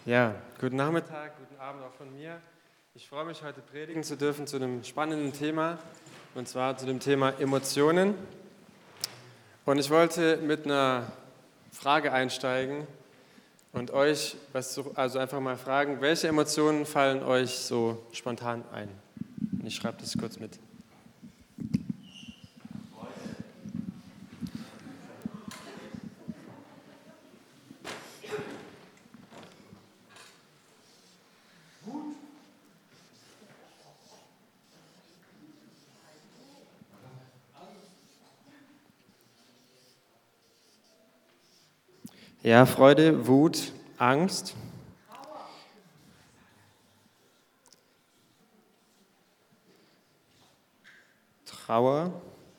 Ja, guten Nachmittag, guten Abend auch von mir. Ich freue mich, heute predigen zu dürfen zu einem spannenden Thema, und zwar zu dem Thema Emotionen. Und ich wollte mit einer Frage einsteigen und euch einfach mal fragen, welche Emotionen fallen euch so spontan ein? Und ich schreibe das kurz mit. Ja, Freude, Wut, Angst. Trauer.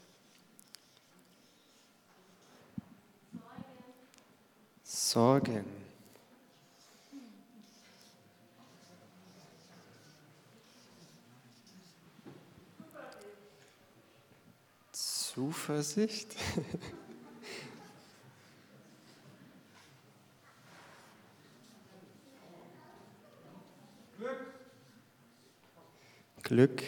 Sorgen. Zuversicht. Glück.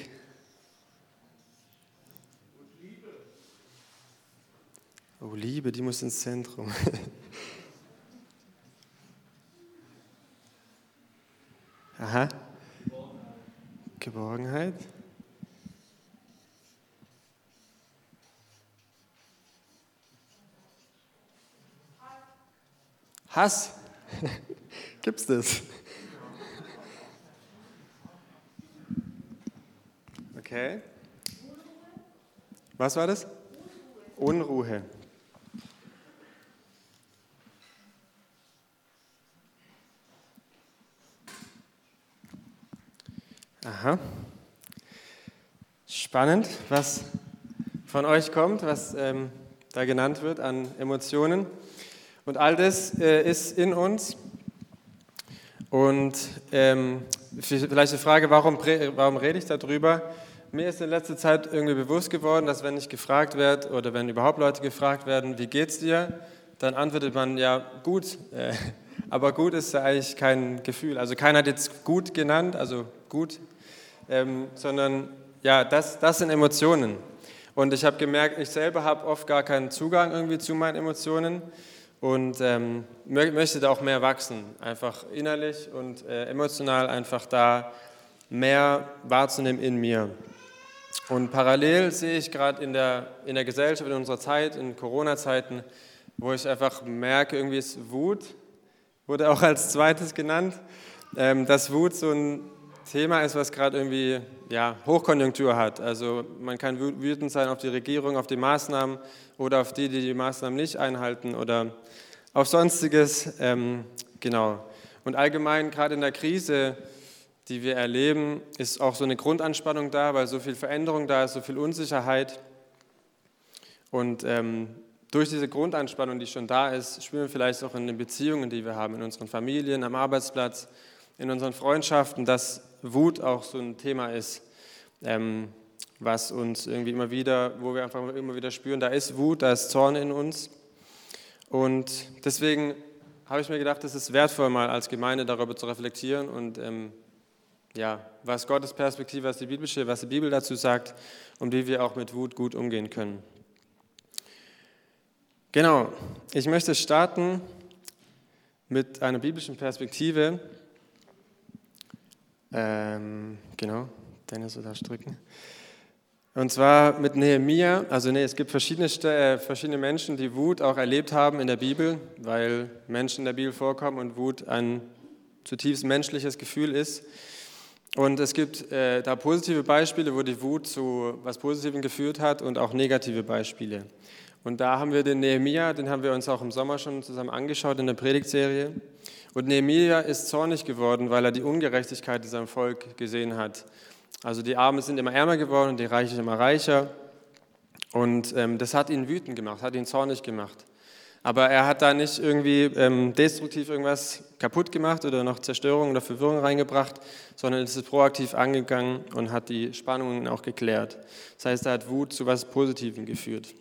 Oh, Liebe, die muss ins Zentrum. Aha. Geborgenheit. Hass. Gibt's das? Okay. Was war das? Unruhe. Aha. Spannend, was von euch kommt, was da genannt wird an Emotionen. Und all das ist in uns. Und vielleicht die Frage, warum rede ich darüber? Mir ist in letzter Zeit irgendwie bewusst geworden, dass wenn ich gefragt werde oder wenn überhaupt Leute gefragt werden, wie geht's dir, dann antwortet man ja gut. Aber gut ist ja eigentlich kein Gefühl. Also keiner hat jetzt gut genannt, also gut, sondern ja, das sind Emotionen. Und ich habe gemerkt, ich selber habe oft gar keinen Zugang irgendwie zu meinen Emotionen und möchte da auch mehr wachsen, einfach innerlich und emotional einfach da mehr wahrzunehmen in mir. Und parallel sehe ich gerade in der Gesellschaft, in unserer Zeit, in Corona-Zeiten, wo ich einfach merke, irgendwie ist Wut, wurde auch als zweites genannt, dass Wut so ein Thema ist, was gerade irgendwie Hochkonjunktur hat. Also man kann wütend sein auf die Regierung, auf die Maßnahmen oder auf die Maßnahmen nicht einhalten oder auf Sonstiges. Genau. Und allgemein, gerade in der Krise, die wir erleben, ist auch so eine Grundanspannung da, weil so viel Veränderung da ist, so viel Unsicherheit. Und durch diese Grundanspannung, die schon da ist, spüren wir vielleicht auch in den Beziehungen, die wir haben, in unseren Familien, am Arbeitsplatz, in unseren Freundschaften, dass Wut auch so ein Thema ist, was uns irgendwie immer wieder, wo wir einfach immer wieder spüren, da ist Wut, da ist Zorn in uns. Und deswegen habe ich mir gedacht, es ist wertvoll, mal als Gemeinde darüber zu reflektieren und was Gottes Perspektive, was die Bibel dazu sagt und wie wir auch mit Wut gut umgehen können. Genau, ich möchte starten mit einer biblischen Perspektive. Genau, Dennis oder stricken. Und zwar mit Nehemia. Es gibt verschiedene Menschen, die Wut auch erlebt haben in der Bibel, weil Menschen in der Bibel vorkommen und Wut ein zutiefst menschliches Gefühl ist. Und es gibt da positive Beispiele, wo die Wut zu was Positivem geführt hat und auch negative Beispiele. Und da haben wir den Nehemia, den haben wir uns auch im Sommer schon zusammen angeschaut in der Predigtserie. Und Nehemia ist zornig geworden, weil er die Ungerechtigkeit in seinem Volk gesehen hat. Also die Armen sind immer ärmer geworden und die Reichen immer reicher. Und das hat ihn wütend gemacht, hat ihn zornig gemacht. Aber er hat da nicht irgendwie destruktiv irgendwas kaputt gemacht oder noch Zerstörung oder Verwirrung reingebracht, sondern ist es proaktiv angegangen und hat die Spannungen auch geklärt. Das heißt, er hat Wut zu was Positivem geführt.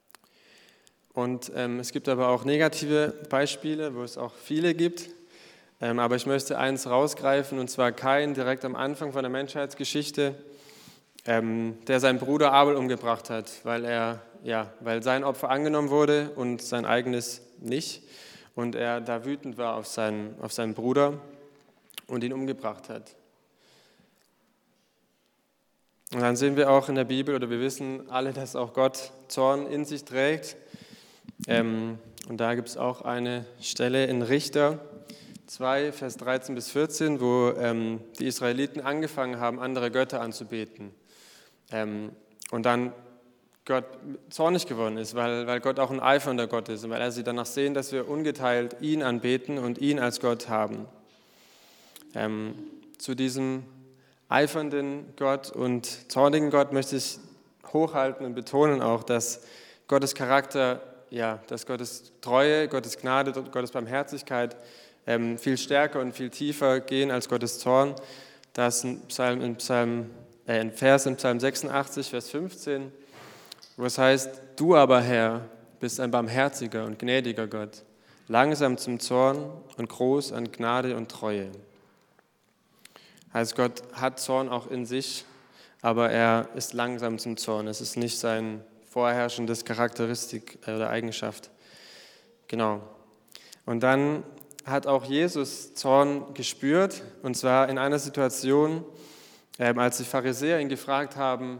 Und es gibt aber auch negative Beispiele, wo es auch viele gibt. Aber ich möchte eins rausgreifen, und zwar Kain direkt am Anfang von der Menschheitsgeschichte, der seinen Bruder Abel umgebracht hat, weil sein Opfer angenommen wurde und sein eigenes nicht. Und er da wütend war auf seinen Bruder und ihn umgebracht hat. Und dann sehen wir auch in der Bibel, oder wir wissen alle, dass auch Gott Zorn in sich trägt. Und da gibt es auch eine Stelle in Richter 2, Vers 13 bis 14, wo die Israeliten angefangen haben, andere Götter anzubeten. Und dann Gott zornig geworden ist, weil Gott auch ein eifernder Gott ist und weil er sie danach sehen, dass wir ungeteilt ihn anbeten und ihn als Gott haben. Zu diesem eifernden Gott und zornigen Gott möchte ich hochhalten und betonen auch, dass Gottes Charakter, dass Gottes Treue, Gottes Gnade, Gottes Barmherzigkeit viel stärker und viel tiefer gehen als Gottes Zorn. Das ist ein Vers in Psalm 86, Vers 15, wo es heißt: Du aber, Herr, bist ein barmherziger und gnädiger Gott, langsam zum Zorn und groß an Gnade und Treue. Heißt, Gott hat Zorn auch in sich, aber er ist langsam zum Zorn. Es ist nicht sein vorherrschendes Charakteristik oder Eigenschaft. Genau. Und dann hat auch Jesus Zorn gespürt, und zwar in einer Situation, als die Pharisäer ihn gefragt haben,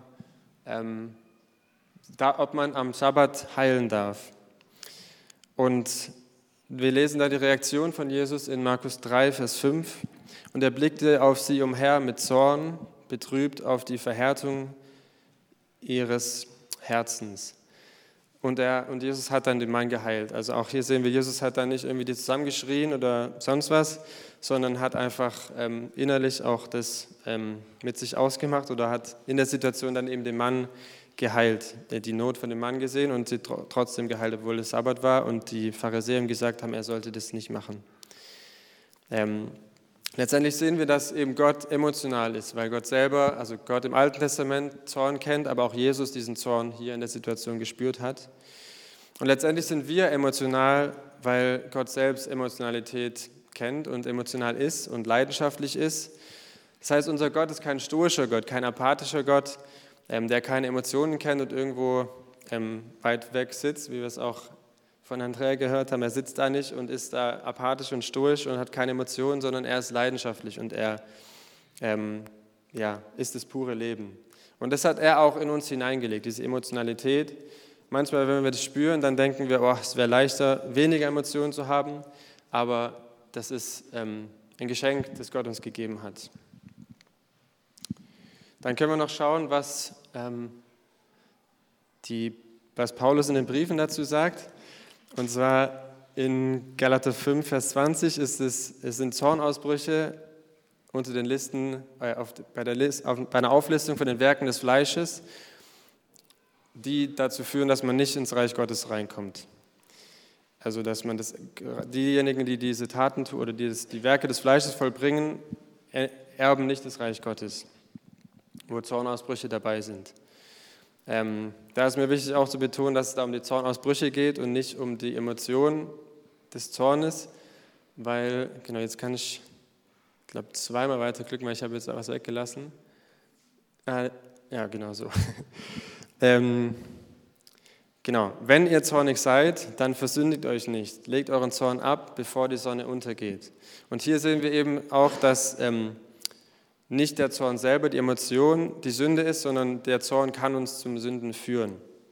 ob man am Sabbat heilen darf. Und wir lesen da die Reaktion von Jesus in Markus 3, Vers 5. Und er blickte auf sie umher mit Zorn, betrübt auf die Verhärtung ihres Herzens. Und Jesus hat dann den Mann geheilt. Also auch hier sehen wir, Jesus hat dann nicht irgendwie die zusammengeschrien oder sonst was, sondern hat einfach innerlich auch das mit sich ausgemacht oder hat in der Situation dann eben den Mann geheilt. Er hat die Not von dem Mann gesehen und sie trotzdem geheilt, obwohl es Sabbat war und die Pharisäer ihm gesagt haben, er sollte das nicht machen. Letztendlich sehen wir, dass eben Gott emotional ist, weil Gott selber, also Gott im Alten Testament Zorn kennt, aber auch Jesus diesen Zorn hier in der Situation gespürt hat. Und letztendlich sind wir emotional, weil Gott selbst Emotionalität kennt und emotional ist und leidenschaftlich ist. Das heißt, unser Gott ist kein stoischer Gott, kein apathischer Gott, der keine Emotionen kennt und irgendwo weit weg sitzt, wie wir es auch von Andrea gehört haben. Er sitzt da nicht und ist da apathisch und stoisch und hat keine Emotionen, sondern er ist leidenschaftlich und er ist das pure Leben. Und das hat er auch in uns hineingelegt, diese Emotionalität. Manchmal, wenn wir das spüren, dann denken wir, es wäre leichter, weniger Emotionen zu haben, aber das ist ein Geschenk, das Gott uns gegeben hat. Dann können wir noch schauen, was Paulus in den Briefen dazu sagt. Und zwar in Galater 5, Vers 20 es sind Zornausbrüche unter den Listen, bei einer Auflistung von den Werken des Fleisches, die dazu führen, dass man nicht ins Reich Gottes reinkommt. Also dass man diejenigen, die diese Taten tun oder die Werke des Fleisches vollbringen, erben nicht das Reich Gottes, wo Zornausbrüche dabei sind. Da ist mir wichtig auch zu betonen, dass es da um die Zornausbrüche geht und nicht um die Emotionen des Zornes, weil, genau, jetzt kann ich glaube, zweimal weiterklicken, weil ich habe jetzt was weggelassen. Ja, genau so. Genau, wenn ihr zornig seid, dann versündigt euch nicht. Legt euren Zorn ab, bevor die Sonne untergeht. Und hier sehen wir eben auch, dass nicht der Zorn selber, die Emotion, die Sünde ist, sondern der Zorn kann uns zum Sünden führen.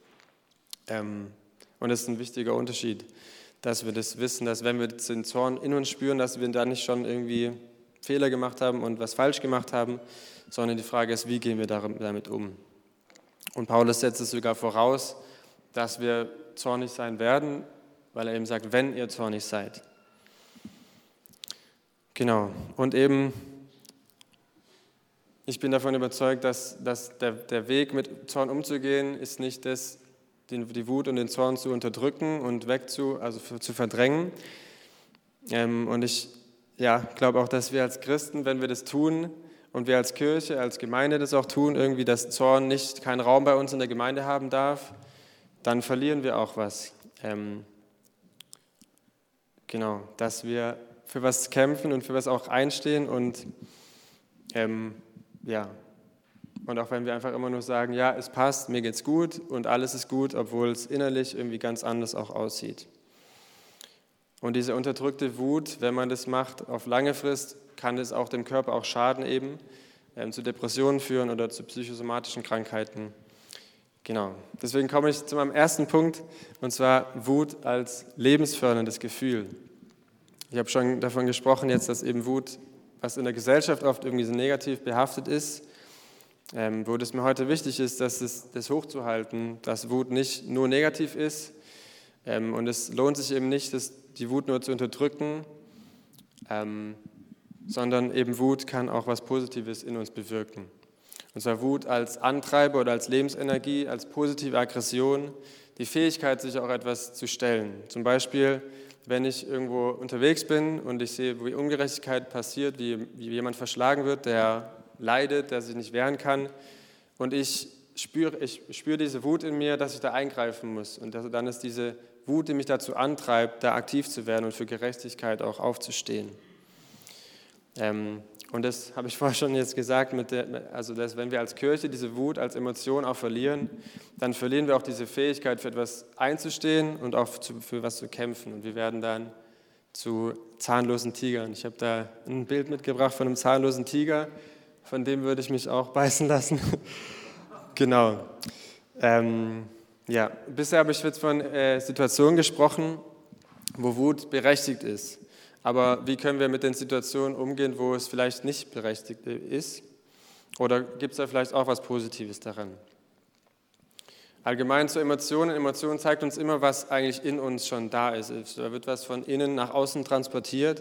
Und das ist ein wichtiger Unterschied, dass wir das wissen, dass wenn wir den Zorn in uns spüren, dass wir da nicht schon irgendwie Fehler gemacht haben und was falsch gemacht haben, sondern die Frage ist, wie gehen wir damit um? Und Paulus setzt es sogar voraus, dass wir zornig sein werden, weil er eben sagt, wenn ihr zornig seid. Genau, und eben ich bin davon überzeugt, dass der Weg mit Zorn umzugehen, ist nicht das, die Wut und den Zorn zu unterdrücken und zu verdrängen. Und ich glaube auch, dass wir als Christen, wenn wir das tun und wir als Kirche, als Gemeinde das auch tun, irgendwie, dass Zorn keinen Raum bei uns in der Gemeinde haben darf, dann verlieren wir auch was. Genau, dass wir für was kämpfen und für was auch einstehen und ja, und auch wenn wir einfach immer nur sagen, ja, es passt, mir geht's gut und alles ist gut, obwohl es innerlich irgendwie ganz anders auch aussieht. Und diese unterdrückte Wut, wenn man das macht auf lange Frist, kann es auch dem Körper auch schaden eben, zu Depressionen führen oder zu psychosomatischen Krankheiten. Genau, deswegen komme ich zu meinem ersten Punkt, und zwar Wut als lebensförderndes Gefühl. Ich habe schon davon gesprochen jetzt, dass eben Wut, was in der Gesellschaft oft irgendwie so negativ behaftet ist, wo es mir heute wichtig ist, das hochzuhalten, dass Wut nicht nur negativ ist und es lohnt sich eben nicht, die Wut nur zu unterdrücken, sondern eben Wut kann auch was Positives in uns bewirken. Und zwar Wut als Antreiber oder als Lebensenergie, als positive Aggression, die Fähigkeit, sich auch etwas zu stellen. Zum Beispiel, wenn ich irgendwo unterwegs bin und ich sehe, wie Ungerechtigkeit passiert, wie jemand verschlagen wird, der leidet, der sich nicht wehren kann, und ich spüre diese Wut in mir, dass ich da eingreifen muss. Und dann ist diese Wut, die mich dazu antreibt, da aktiv zu werden und für Gerechtigkeit auch aufzustehen. Und das habe ich vorher schon jetzt gesagt, dass wenn wir als Kirche diese Wut als Emotion auch verlieren, dann verlieren wir auch diese Fähigkeit, für etwas einzustehen und auch für was zu kämpfen. Und wir werden dann zu zahnlosen Tigern. Ich habe da ein Bild mitgebracht von einem zahnlosen Tiger, von dem würde ich mich auch beißen lassen. Genau. Bisher habe ich jetzt von Situationen gesprochen, wo Wut berechtigt ist. Aber wie können wir mit den Situationen umgehen, wo es vielleicht nicht berechtigt ist? Oder gibt es da vielleicht auch was Positives daran? Allgemein zu Emotionen. Emotionen zeigt uns immer, was eigentlich in uns schon da ist. Da wird was von innen nach außen transportiert.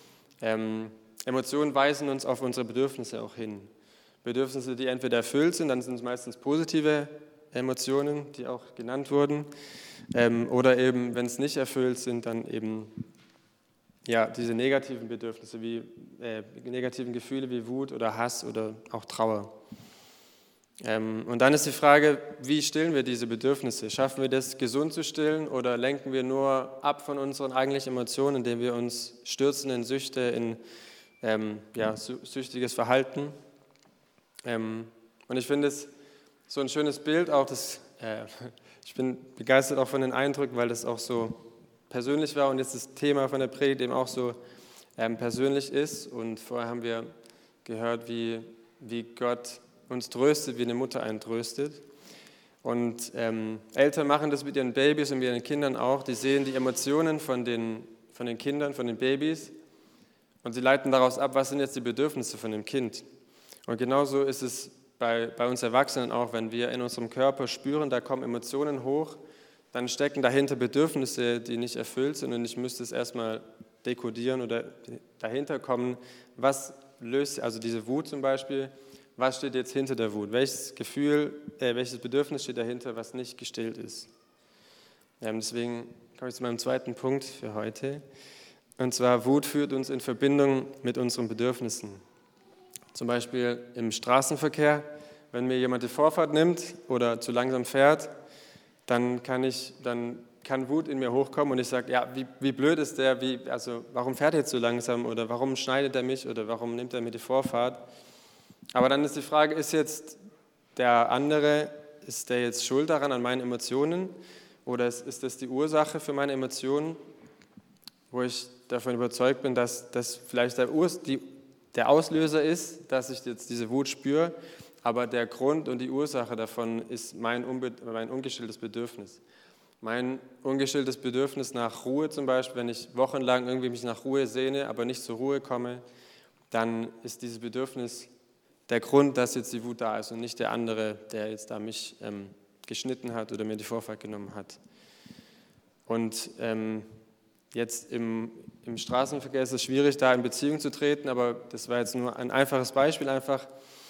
Emotionen weisen uns auf unsere Bedürfnisse auch hin. Bedürfnisse, die entweder erfüllt sind, dann sind es meistens positive Emotionen, die auch genannt wurden. Oder eben, wenn es nicht erfüllt sind, dann eben diese negativen Bedürfnisse, wie negativen Gefühle wie Wut oder Hass oder auch Trauer. Und dann ist die Frage, wie stillen wir diese Bedürfnisse? Schaffen wir das, gesund zu stillen, oder lenken wir nur ab von unseren eigentlichen Emotionen, indem wir uns stürzen in Süchte, in süchtiges Verhalten? Und ich finde es so ein schönes Bild, auch ich bin begeistert auch von den Eindrücken, weil das auch so persönlich war und jetzt das Thema von der Predigt eben auch so persönlich ist. Und vorher haben wir gehört, wie Gott uns tröstet, wie eine Mutter einen tröstet. Und Eltern machen das mit ihren Babys und mit ihren Kindern auch. Die sehen die Emotionen von den Kindern, von den Babys, und sie leiten daraus ab, was sind jetzt die Bedürfnisse von dem Kind. Und genauso ist es bei uns Erwachsenen auch, wenn wir in unserem Körper spüren, da kommen Emotionen hoch, dann stecken dahinter Bedürfnisse, die nicht erfüllt sind, und ich müsste es erstmal dekodieren oder dahinter kommen, was löst, also diese Wut zum Beispiel, was steht jetzt hinter der Wut? Welches Bedürfnis steht dahinter, was nicht gestillt ist? Deswegen komme ich zu meinem zweiten Punkt für heute. Und zwar, Wut führt uns in Verbindung mit unseren Bedürfnissen. Zum Beispiel im Straßenverkehr, wenn mir jemand die Vorfahrt nimmt oder zu langsam fährt, dann kann Wut in mir hochkommen und ich sage, ja, wie blöd ist der, warum fährt er jetzt so langsam oder warum schneidet er mich oder warum nimmt er mir die Vorfahrt? Aber dann ist die Frage, ist jetzt der andere, ist der jetzt schuld daran an meinen Emotionen, oder ist das die Ursache für meine Emotionen, wo ich davon überzeugt bin, dass das vielleicht der Auslöser ist, dass ich jetzt diese Wut spüre, aber der Grund und die Ursache davon ist mein ungestilltes Bedürfnis. Mein ungestilltes Bedürfnis nach Ruhe zum Beispiel, wenn ich wochenlang irgendwie mich nach Ruhe sehne, aber nicht zur Ruhe komme, dann ist dieses Bedürfnis der Grund, dass jetzt die Wut da ist und nicht der andere, der jetzt da mich geschnitten hat oder mir die Vorfahrt genommen hat. Und jetzt im Straßenverkehr ist es schwierig, da in Beziehung zu treten, aber das war jetzt nur ein einfaches Beispiel einfach.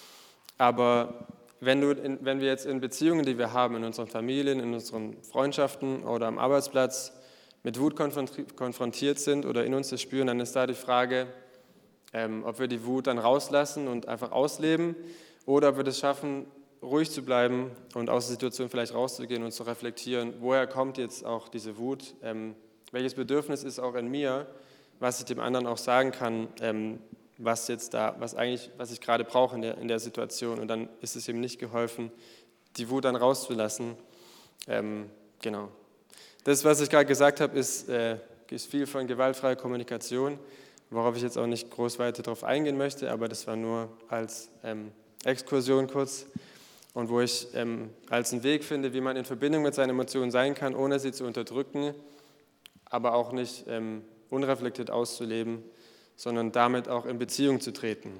Aber wenn wir jetzt in Beziehungen, die wir haben, in unseren Familien, in unseren Freundschaften oder am Arbeitsplatz mit Wut konfrontiert sind oder in uns das spüren, dann ist da die Frage, ob wir die Wut dann rauslassen und einfach ausleben oder ob wir das schaffen, ruhig zu bleiben und aus der Situation vielleicht rauszugehen und zu reflektieren, woher kommt jetzt auch diese Wut, welches Bedürfnis ist auch in mir, was ich dem anderen auch sagen kann, was ich gerade brauche in der Situation. Und dann ist es ihm nicht geholfen, die Wut dann rauszulassen. Genau. Das, was ich gerade gesagt habe, ist viel von gewaltfreier Kommunikation, worauf ich jetzt auch nicht groß weiter drauf eingehen möchte, aber das war nur als Exkursion kurz und wo ich als einen Weg finde, wie man in Verbindung mit seinen Emotionen sein kann, ohne sie zu unterdrücken, aber auch nicht unreflektiert auszuleben, sondern damit auch in Beziehung zu treten.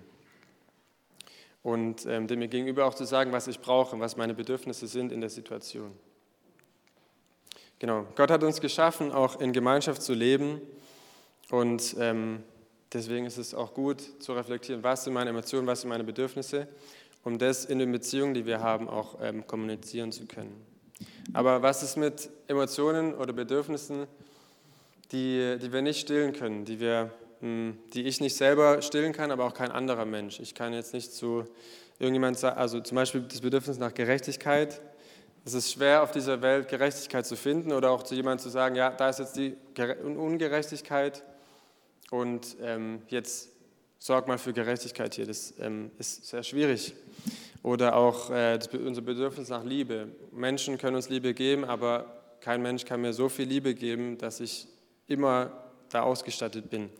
Und dem mir gegenüber auch zu sagen, was ich brauche, was meine Bedürfnisse sind in der Situation. Genau, Gott hat uns geschaffen, auch in Gemeinschaft zu leben und deswegen ist es auch gut zu reflektieren, was sind meine Emotionen, was sind meine Bedürfnisse, um das in den Beziehungen, die wir haben, auch kommunizieren zu können. Aber was ist mit Emotionen oder Bedürfnissen, die wir nicht stillen können, die ich nicht selber stillen kann, aber auch kein anderer Mensch? Ich kann jetzt nicht zu irgendjemand sagen, also zum Beispiel das Bedürfnis nach Gerechtigkeit. Es ist schwer, auf dieser Welt Gerechtigkeit zu finden oder auch zu jemandem zu sagen, ja, da ist jetzt die Ungerechtigkeit und jetzt sorg mal für Gerechtigkeit hier. Das ist sehr schwierig. Oder auch unser Bedürfnis nach Liebe. Menschen können uns Liebe geben, aber kein Mensch kann mir so viel Liebe geben, dass ich immer da ausgestattet bin.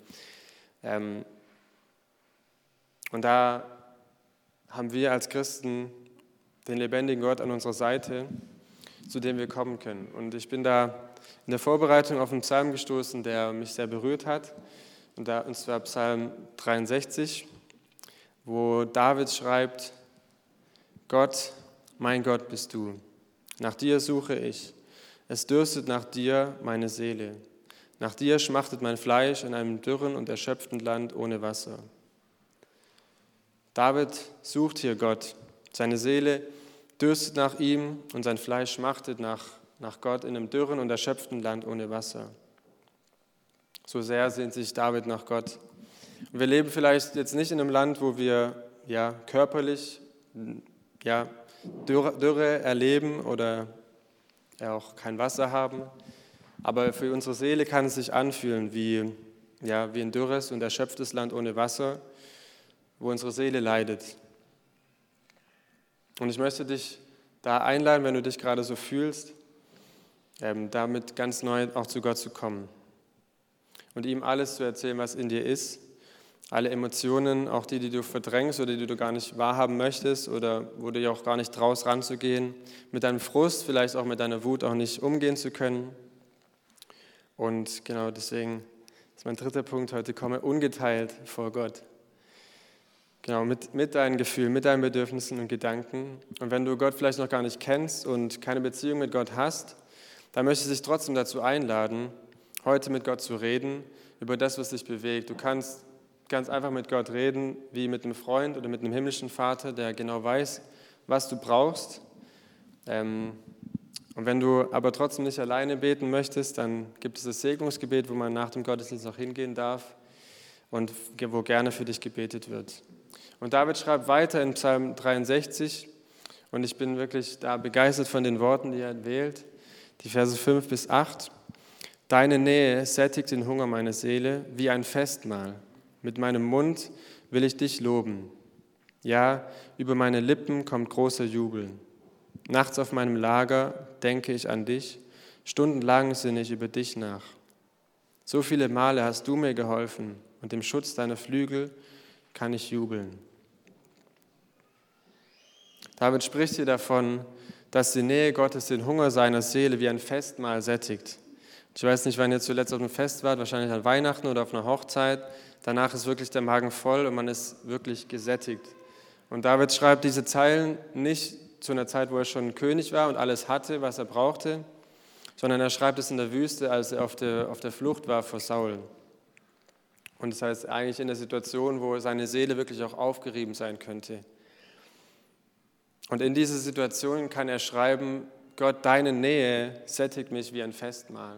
Und da haben wir als Christen den lebendigen Gott an unserer Seite, zu dem wir kommen können. Und ich bin da in der Vorbereitung auf einen Psalm gestoßen, der mich sehr berührt hat. Und zwar Psalm 63, wo David schreibt: Gott, mein Gott bist du, nach dir suche ich. Es dürstet nach dir meine Seele. Nach dir schmachtet mein Fleisch in einem dürren und erschöpften Land ohne Wasser. David sucht hier Gott. Seine Seele dürstet nach ihm und sein Fleisch schmachtet nach Gott in einem dürren und erschöpften Land ohne Wasser. So sehr sehnt sich David nach Gott. Und wir leben vielleicht jetzt nicht in einem Land, wo wir körperlich Dürre erleben oder auch kein Wasser haben. Aber für unsere Seele kann es sich anfühlen wie ein dürres und erschöpftes Land ohne Wasser, wo unsere Seele leidet. Und ich möchte dich da einladen, wenn du dich gerade so fühlst, damit ganz neu auch zu Gott zu kommen und ihm alles zu erzählen, was in dir ist, alle Emotionen, auch die du verdrängst oder die du gar nicht wahrhaben möchtest oder wo du ja auch gar nicht traust, ranzugehen, mit deinem Frust, vielleicht auch mit deiner Wut auch nicht umgehen zu können. Und genau deswegen ist mein dritter Punkt heute: komme ungeteilt vor Gott. Genau, mit deinen Gefühlen, mit deinen Bedürfnissen und Gedanken. Und wenn du Gott vielleicht noch gar nicht kennst und keine Beziehung mit Gott hast, dann möchte ich dich trotzdem dazu einladen, heute mit Gott zu reden, über das, was dich bewegt. Du kannst ganz einfach mit Gott reden, wie mit einem Freund oder mit einem himmlischen Vater, der genau weiß, was du brauchst. Und wenn du aber trotzdem nicht alleine beten möchtest, dann gibt es das Segnungsgebet, wo man nach dem Gottesdienst noch hingehen darf und wo gerne für dich gebetet wird. Und David schreibt weiter in Psalm 63, und ich bin wirklich da begeistert von den Worten, die er wählt, die Verse 5 bis 8. Deine Nähe sättigt den Hunger meiner Seele wie ein Festmahl. Mit meinem Mund will ich dich loben. Ja, über meine Lippen kommt großer Jubel. Nachts auf meinem Lager denke ich an dich, stundenlang sinne ich über dich nach. So viele Male hast du mir geholfen, und im Schutz deiner Flügel kann ich jubeln. David spricht hier davon, dass die Nähe Gottes den Hunger seiner Seele wie ein Festmahl sättigt. Ich weiß nicht, wann ihr zuletzt auf einem Fest wart, wahrscheinlich an Weihnachten oder auf einer Hochzeit. Danach ist wirklich der Magen voll und man ist wirklich gesättigt. Und David schreibt diese Zeilen nicht zu einer Zeit, wo er schon König war und alles hatte, was er brauchte, sondern er schreibt es in der Wüste, als er auf der Flucht war vor Saul. Und das heißt eigentlich in der Situation, wo seine Seele wirklich auch aufgerieben sein könnte. Und in dieser Situation kann er schreiben: Gott, deine Nähe sättigt mich wie ein Festmahl.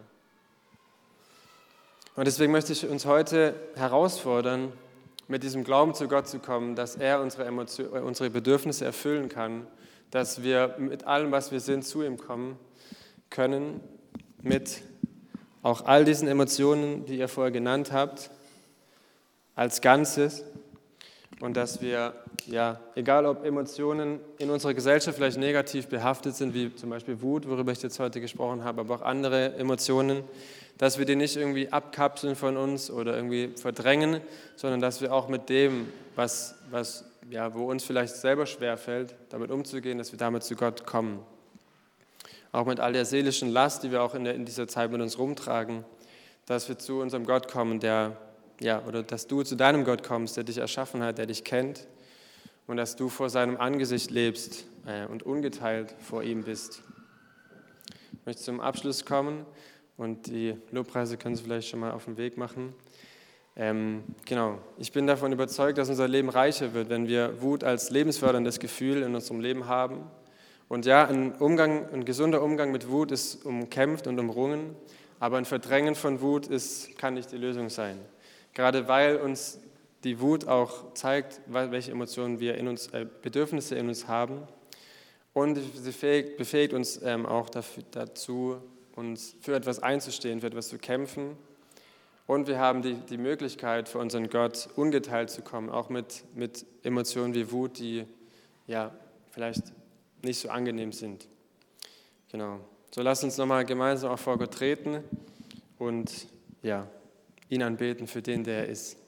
Und deswegen möchte ich uns heute herausfordern, mit diesem Glauben zu Gott zu kommen, dass er unsere Bedürfnisse erfüllen kann, dass wir mit allem, was wir sind, zu ihm kommen können, mit auch all diesen Emotionen, die ihr vorher genannt habt, als Ganzes und dass wir, ja, egal ob Emotionen in unserer Gesellschaft vielleicht negativ behaftet sind, wie zum Beispiel Wut, worüber ich jetzt heute gesprochen habe, aber auch andere Emotionen, dass wir die nicht irgendwie abkapseln von uns oder irgendwie verdrängen, sondern dass wir auch mit dem, wo uns vielleicht selber schwerfällt, damit umzugehen, dass wir damit zu Gott kommen. Auch mit all der seelischen Last, die wir auch in dieser Zeit mit uns rumtragen, dass wir zu unserem Gott kommen, oder dass du zu deinem Gott kommst, der dich erschaffen hat, der dich kennt und dass du vor seinem Angesicht lebst und ungeteilt vor ihm bist. Ich möchte zum Abschluss kommen und die Lobpreise können Sie vielleicht schon mal auf den Weg machen. Ich bin davon überzeugt, dass unser Leben reicher wird, wenn wir Wut als lebensförderndes Gefühl in unserem Leben haben. Und ja, ein gesunder Umgang mit Wut ist umkämpft und umrungen, aber ein Verdrängen von Wut kann nicht die Lösung sein. Gerade weil uns die Wut auch zeigt, welche Emotionen wir Bedürfnisse in uns haben. Und sie befähigt uns auch dazu, uns für etwas einzustehen, für etwas zu kämpfen. Und wir haben die Möglichkeit, für unseren Gott ungeteilt zu kommen, auch mit Emotionen wie Wut, die vielleicht nicht so angenehm sind. Genau. So lasst uns nochmal gemeinsam auch vor Gott treten und ihn anbeten für den, der er ist.